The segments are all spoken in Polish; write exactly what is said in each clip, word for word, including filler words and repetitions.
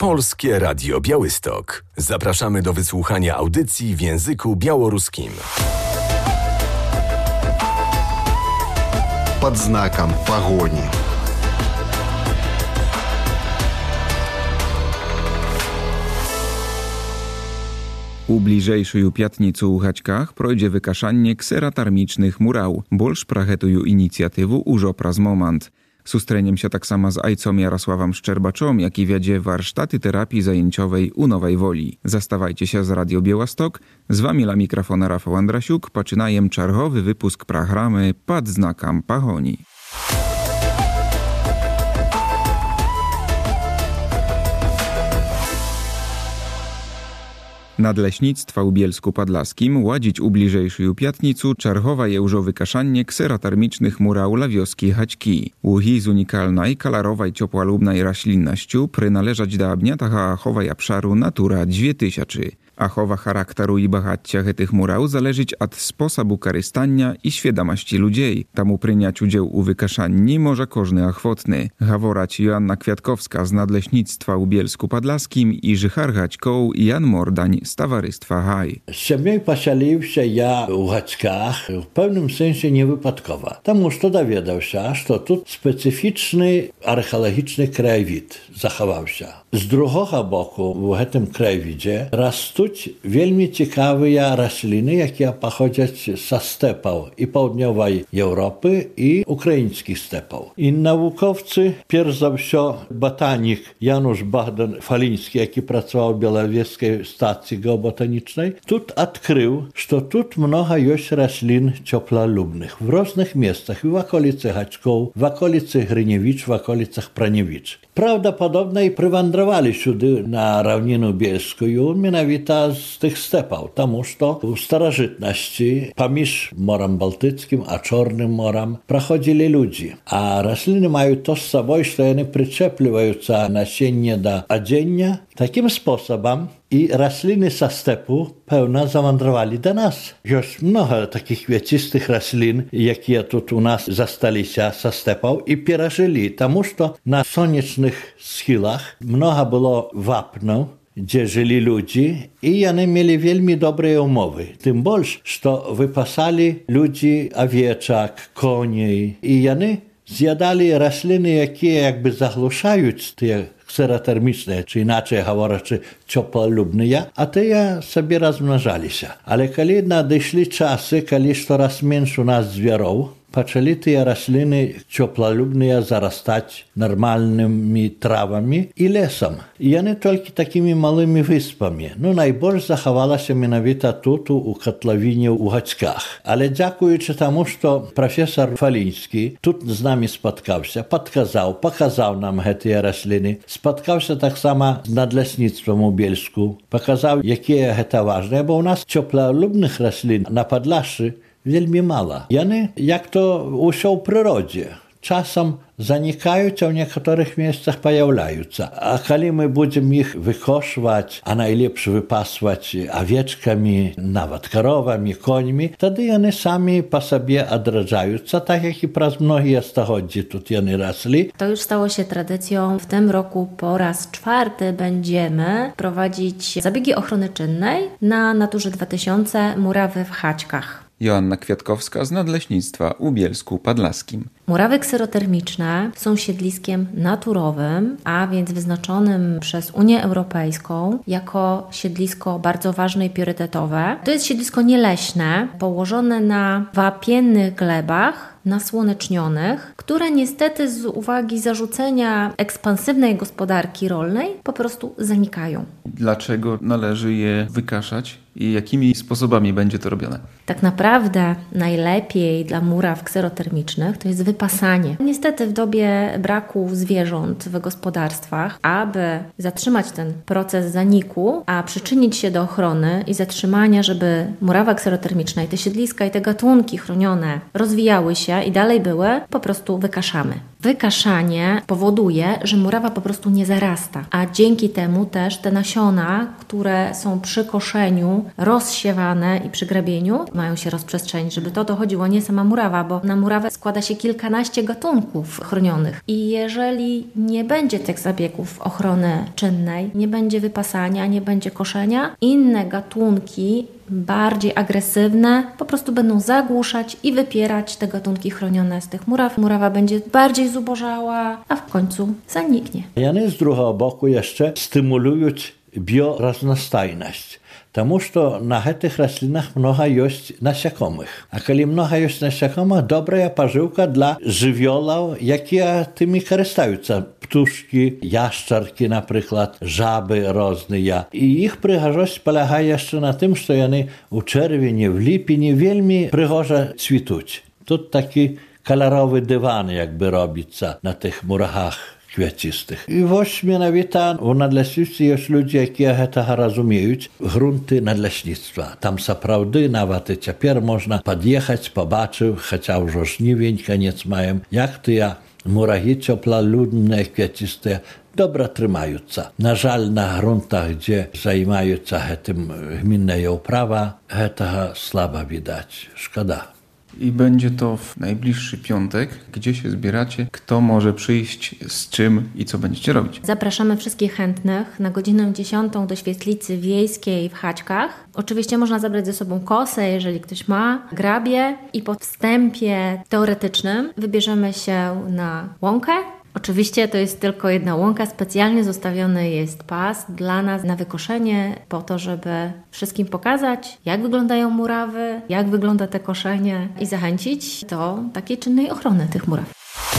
Polskie Radio Białystok. Zapraszamy do wysłuchania audycji w języku białoruskim. Pod znakiem pogoni. U bliżejszej piatnicu u Haćkach projdzie wykaszanie kseratarmicznych murał. Bolsz prachetuju inicjatywu użo praz moment. Sustreniem się tak samo z ajcom Jarosławem Szczerbaczom, jak i wiedzie warsztaty terapii zajęciowej u Nowej Woli. Zastawajcie się z Radio Białystok. Z wami la mikrofona Rafał Andrasiuk. Poczynajem czarchowy wypusk programy Pod znakiem pogoni. Nadleśnictwa u Bielsku Podlaskim ładzić u bliżejszej piatnicu czarchowa je użo wykaszanie kseratarmicznych murał la wioski Haćki. Łuhi z unikalnej, kalarowej, ciopłalubnej roślinnością przynależać do abniatach achowej obszaru Natura dwie tysiące. Achowa charakteru i bohatcia tych murał zależeć od sposobu korzystania i świadomości ludzi. Tamu pryniać udział u wykaszanni może każdy ochwotny. Gaworać Joanna Kwiatkowska z Nadleśnictwa u Bielsku Podlaskim i Żychar Haćkoł i Jan Mordań z Towarzystwa Haj. Siebie posielił się ja u Haćkach w pewnym sensie niewypadkowo. Tam już to dowiedział się, że tu specyficzny archeologiczny krajowid zachował się. Z drugiego boku w tym krajowidzie rastą wielmi ciekawe rośliny, jakie pochodzą ze stepów i południowej Europy i ukraińskich stepów. I naukowcy, pierwszy za wszystko botanik Janusz Bogdan-Faliński, jaki pracował w Białowieskiej stacji geobotanicznej, tu odkrył, że tu mnogo jest roślin ciepłolubnych w różnych miejscach, w okolicy Haćków, w okolicy Hryniewicz, w okolicach Praniewicz. Prawdopodobnie i przywędrowali siudy na równinę bielską, mianowicie z tych stepów. Tam już to w starożytności pomiędzy Morem Bałtyckim a Czarnym Morem przechodzili ludzie. A rośliny mają to z sobą, że one przyczepliwają nasienie do odzienia. Takim sposobem i rośliny ze stepu pełno zawędrowali do nas. Jest mnogo takich kwiecistych roślin, jakie tu u nas zastali się ze stepów i przeżyli. Tam już to na słonecznych schilach mnogo było wapnu, gdzie żyli ludzie i oni mieli wielmi dobre umowy. Tym bardziej, że wypasali ludzi owieczek, koni i oni zjadali rośliny, jakie jakby zagłuszają te kseratermiczne, czy inaczej говорячи, ciepłolubne, a te ja sobie rozmnażali się. Ale kiedy nadeszli czasy, kiedy coraz mniej u nas zwierów, zaczęli te rośliny ciepłolubne zarastać normalnymi trawami i lesem. I one tylko takimi małymi wyspami. No najbardziej zachowała się mianowicie tu, tu u kotlowinie u Haćkach. Ale dziękując temu, że profesor Faliński tu z nami spotkał się, podkazał, pokazał nam te rośliny. Spotkał się tak samo z Nadleśnictwem u Bielsku. Pokazał, jakie jest to ważne, bo u nas ciepłolubnych roślin na Podlaszy wielmi mało. I one, jak to usią w przyrodzie, czasem zanikają, a w niektórych miejscach pojawiają się. A kiedy my będziemy ich wykoszować, a najlepiej wypaswać owieczkami, nawet krowami, końmi, wtedy one sami po sobie odradzają się, tak jak i przez mnogie stulecia tutaj one rosli. To już stało się tradycją. W tym roku po raz czwarty będziemy prowadzić zabiegi ochrony czynnej na Naturze dwa tysiące murawy w Haćkach. Joanna Kwiatkowska z Nadleśnictwa u Bielsku Podlaskim. Murawy kserotermiczne są siedliskiem naturowym, a więc wyznaczonym przez Unię Europejską jako siedlisko bardzo ważne i priorytetowe. To jest siedlisko nieleśne, położone na wapiennych glebach, nasłonecznionych, które niestety z uwagi zarzucenia ekspansywnej gospodarki rolnej po prostu zanikają. Dlaczego należy je wykaszać i jakimi sposobami będzie to robione? Tak naprawdę najlepiej dla muraw kserotermicznych to jest wypasanie. Niestety w dobie braku zwierząt w gospodarstwach, aby zatrzymać ten proces zaniku, a przyczynić się do ochrony i zatrzymania, żeby murawa kserotermiczna i te siedliska i te gatunki chronione rozwijały się i dalej były, po prostu wykaszamy. Wykaszanie powoduje, że murawa po prostu nie zarasta, a dzięki temu też te nasiona, które są przy koszeniu rozsiewane i przy grabieniu mają się rozprzestrzenić, żeby to dochodziło, nie sama murawa, bo na murawę składa się kilkanaście gatunków chronionych. I jeżeli nie będzie tych zabiegów ochrony czynnej, nie będzie wypasania, nie będzie koszenia, inne gatunki bardziej agresywne po prostu będą zagłuszać i wypierać te gatunki chronione z tych muraw. Murawa będzie bardziej zubożała, a w końcu zaniknie. Jany z drugiego boku jeszcze stymulują bioraznostajność. Тому что на этих рослинах много есть насекомых. А коли много есть насекомых, добрая поживка для живёлов, які тими користаються. Птушки, ящерки, наприклад, жаби різні. І їх пригожость полягає ще на тим, що вони у червні, в липні вельми пригожо цвітуть. Тут такі кольорові дивани, якби робиться на тих мурахах kwiecistych. I właśnie mianowita w nadleśnictwie jest ludzie, які tego rozumieją, grunty nadleśnictwa. Tam naprawdę nawet i teraz można podjechać, pobaczyć, chociaż już żniwień koniec mają, jak to ja murahi ciepłoludne, kwieciste dobra trzymają. Na żal na gruntach, gdzie zajmują się tym gminne uprawa, tego słabo widać. Szkoda. I będzie to w najbliższy piątek. Gdzie się zbieracie? Kto może przyjść, z czym i co będziecie robić? Zapraszamy wszystkich chętnych na godzinę dziesiątą do świetlicy wiejskiej w Haćkach. Oczywiście można zabrać ze sobą kosę, jeżeli ktoś ma, grabie i po wstępie teoretycznym wybierzemy się na łąkę. Oczywiście to jest tylko jedna łąka, specjalnie zostawiony jest pas dla nas na wykoszenie, po to, żeby wszystkim pokazać, jak wyglądają murawy, jak wygląda te koszenie i zachęcić do takiej czynnej ochrony tych muraw.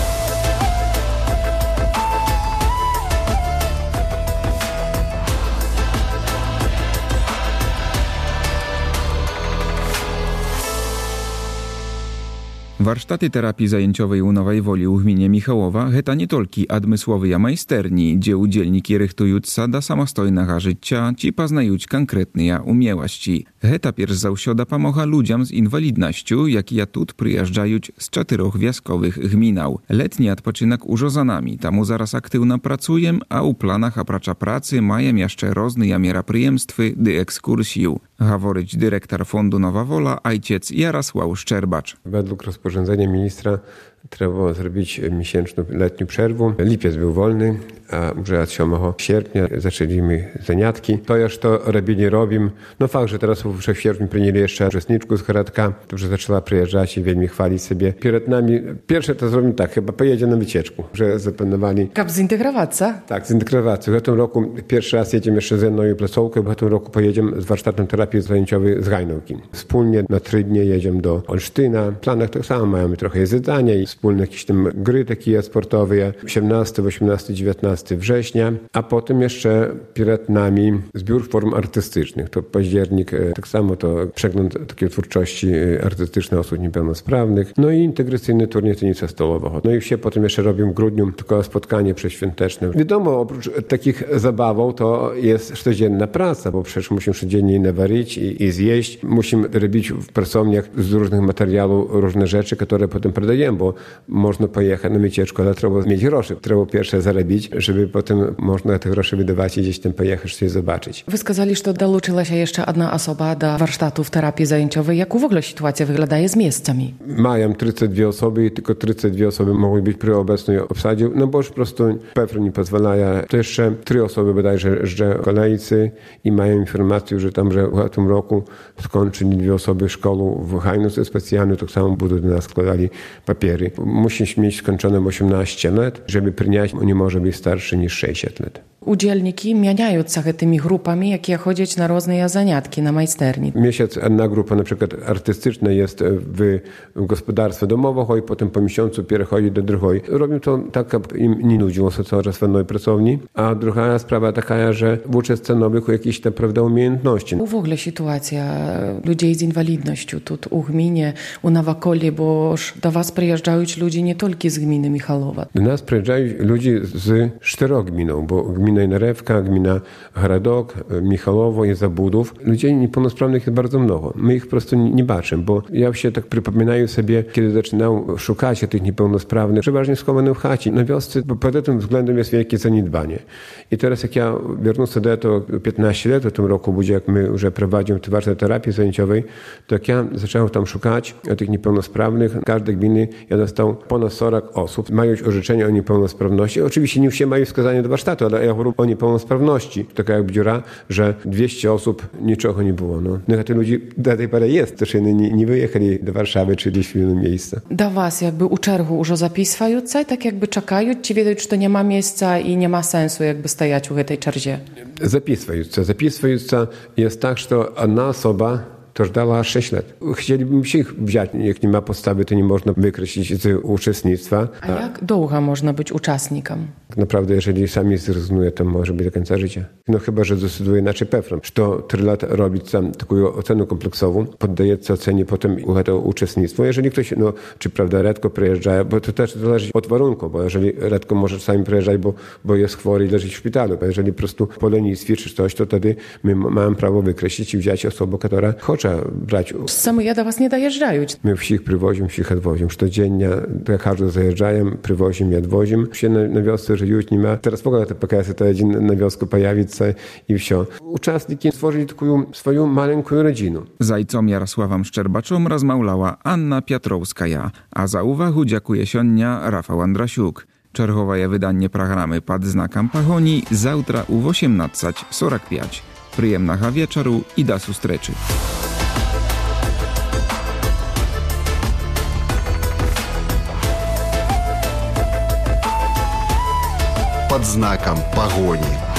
Warsztaty terapii zajęciowej u Nowej Woli u gminie Michałowa heta nie tolki admysłowy majsterni, gdzie udzielniki rychtując sa da samostojnego życia, ci poznajuć konkretne umiejętności. Heta pierz zausioda pomocha ludziom z inwalidnością, jak ja tut przyjeżdżajuć z czterech wioskowych gminał. Letni odpoczynek użo za nami, tamu zaraz aktywno pracujem, a u planach apracza pracy mają jeszcze rozne miera-przyjemstwy dy ekskursju. Gaworyć dyrektor Fondu Nowa Wola, ojciec Jarosław Szczerbacz. Według rozporządzenia ministra trzeba zrobić miesięczną letnią przerwę. Lipiec był wolny, a już od siódmego sierpnia zaczęliśmy zaniatki. To już to robili robimy. No fakt, że teraz w sierpniu przyjęli jeszcze uczestniczku z Chradka, którzy zaczęła przyjeżdżać i wielmi chwalić sobie. Przed nami, pierwsze to zrobimy tak, chyba pojedzie na wycieczku, że zaplanowali. Jak zintegrować? Tak, zintegrować. W tym roku pierwszy raz jedziemy jeszcze ze mną i placówką, w tym roku pojedziemy z warsztatem terapii zajęciowej z Gajnówki. Wspólnie na trzy dni jedziemy do Olsztyna. W planach tak samo mamy trochę jedzenia i wspólne jakieś tam gry takie sportowe. siedemnastego, osiemnastego, dziewiętnastego września, a potem jeszcze przed nami zbiór form artystycznych. To październik, tak samo to przegląd takiej twórczości artystycznej osób niepełnosprawnych. No i integracyjny turniej tenisa stołowego. No i się potem jeszcze robią w grudniu tylko spotkanie przeświąteczne. Wiadomo, oprócz takich zabawów to jest codzienna praca, bo przecież musimy codziennie nawaryć i, i zjeść. Musimy robić w pracowniach z różnych materiałów różne rzeczy, które potem продajemy, bo można pojechać na wycieczkę, ale trzeba mieć groszy. Trzeba pierwsze zarobić, żeby potem można te grosze wydawać i gdzieś tam pojechać, coś zobaczyć. Wy сказали, że dołączyła się jeszcze jedna osoba do warsztatów terapii zajęciowej. Jak w ogóle sytuacja wygląda z miejscami? Mają trzydzieści dwie osoby i tylko trzydzieści dwie osoby mogły być przy obecnej obsadzie, no bo już po prostu pewnie nie pozwala. To jeszcze trzy osoby bodajże że kolejcy i mają informację, że tam, że w tym roku skończyli dwie osoby szkołę w Hajnówce specjalnie, tak samo będą do nas składali papiery. Musisz mieć skończone osiemnaście lat, żeby przyjąć, nie może być starszy niż sześćdziesiąt lat. Udzielniki mieniają się tymi grupami, jakie chodzić na różne zaniatki, na majsterni. Miesiąc jedna grupa na przykład artystyczna jest w gospodarstwie domowym i potem po miesiącu przechodzi do drugiej. Robią to tak, aby im nie nudziło się cały czas w jednej pracowni. A druga sprawa taka, że uczą scenowych jakieś naprawdę umiejętności. W ogóle sytuacja ludzi z inwalidnością tu u gminie, u Nowakoli, bo do was przyjeżdżają ludzie nie tylko z gminy Michałowa. Do nas przyjeżdżają ludzie z czterech gmin, bo gmina gmina Inarewka, gmina Hradok, Michalowo i Zabudów. Ludzi niepełnosprawnych jest bardzo mnogo. My ich po prostu nie baczymy, bo ja się tak przypominaję sobie, kiedy zaczynał szukać tych niepełnosprawnych, przeważnie schowanych w chacie. Na wiosce pod tym względem jest wielkie zaniedbanie. I teraz jak ja wrócę do tego piętnaście lat w tym roku, będzie jak my już prowadzimy te warsztaty terapii zajęciowej, to jak ja zacząłem tam szukać tych niepełnosprawnych, w każdej gminy ja dostał ponad czterdzieści osób, mają orzeczenie o niepełnosprawności. Oczywiście nie wszyscy mają wskazanie do warsztatu, ale ja mówię o niepełnosprawności. Taka jak dziura, że dwieście osób niczego nie było. No. No tych ludzi do tej pory jest, też nie, nie wyjechali do Warszawy czy gdzieś w inne miejsce. Do was jakby u czergu już zapisywające, tak jakby czekają, ci wiedzą, że to nie ma miejsca i nie ma sensu jakby stajać u tej czerzie? Zapisywające. Zapisywające jest tak, że jedna osoba to już dała sześć lat. Chcielibyśmy się ich wziąć. Jak nie ma podstawy, to nie można wykreślić z uczestnictwa. A jak długo można być uczestnikiem? Naprawdę, jeżeli sami zrezygnuje, to może być do końca życia. No chyba, że zdecyduje inaczej pewnie. Że to trzy lata robić tam taką ocenę kompleksową, poddaje ocenie potem to uczestnictwo. Jeżeli ktoś, no, czy prawda, rzadko przyjeżdża, bo to też zależy od warunku, bo jeżeli rzadko może czasami przyjeżdżać, bo, bo jest chory i leży w szpitalu, a jeżeli po prostu po lenistwie czy coś, to wtedy my mamy prawo wykreślić i wziąć osobę, która chce brać. Sami ja do was nie dojeżdżają. My wszystkich przywozimy, wszystkich odwozimy. Codziennie, jak każdy zajeżdżają, przywozimy i odwozimy. Się na, na wiosce, że już nie ma. Teraz w ogóle te P K S-y to jeden na wiosku pojawić się i wsio. Uczestniki stworzyli taką swoją maleńką rodzinę. Zajcom Jarosławam Szczerbaczom rozmaulała Anna Piatrowskaja, a za uwagę dziękuję sionia Rafał Andrasiuk. Czerwowe wydanie programy pod znakiem Pahoni zawtra u osiemnaście czterdzieści pięć. Przyjemnego wieczoru i do sustreczy. Под знаком погони.